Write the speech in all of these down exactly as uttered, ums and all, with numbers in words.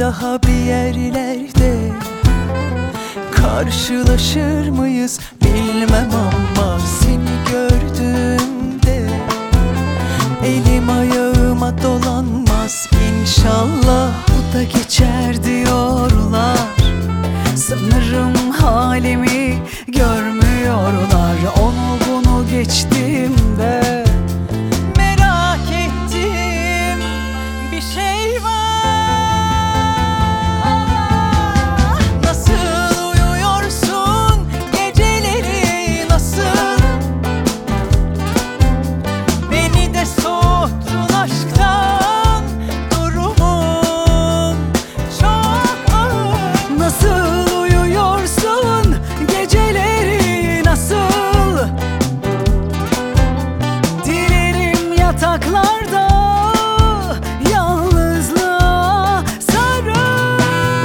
daha bir yerlerde karşılaşır mıyız bilmem ama seni gördüğümde elim ayağıma dolanmaz inşallah. Bu da geçer diyorlar, sanırım halimi görmüyorlar. Onu bunu geçtiğimde merak ettiğim bir şey var. Nasıl uyuyorsun geceleri, nasıl beni de soğuttun aşktan, durumum çok ağır. Nasıl uyuyorsun geceleri, nasıl dilerim yataklarda yalnızlığa sarıl.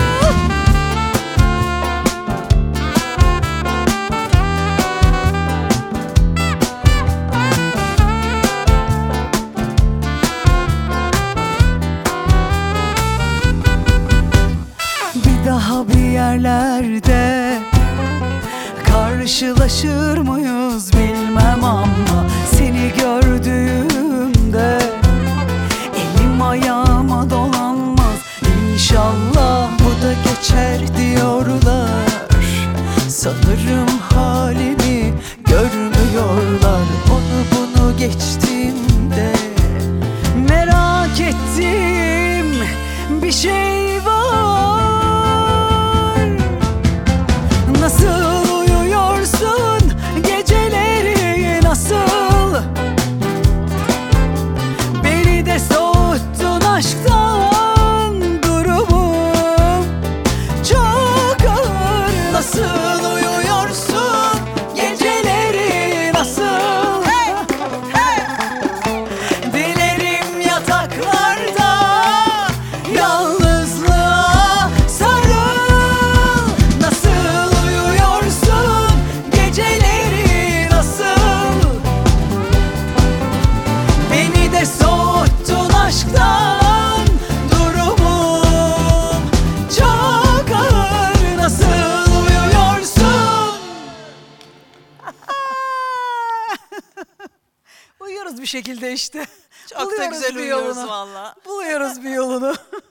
Bir daha bir yerlerde karşılaşır mıyız bilmem ama seni gördüğümde elim ayağıma dolanmaz inşallah. Bu da geçer diyorlar, sanırım halimi görmüyorlar. Onu bunu geçtiğimde merak ettiğim bir şey var. Nasıl uyuyorsun geceleri, nasıl beni de soğuttun aşktan, durumum çok ağır. Nasıl uyuyorsun geceleri, nasıl hey, hey. Dilerim yataklarda yalnızlığa sarıl. Nasıl uyuyorsun geceleri, nasıl beni de soğuttun aşktan, durumum çok ağır. Nasıl uyuyorsun? Uyuyoruz bir şekilde işte. Çok da Buluyoruz güzel bir uyuyoruz yolunu. valla. Buluyoruz bir yolunu.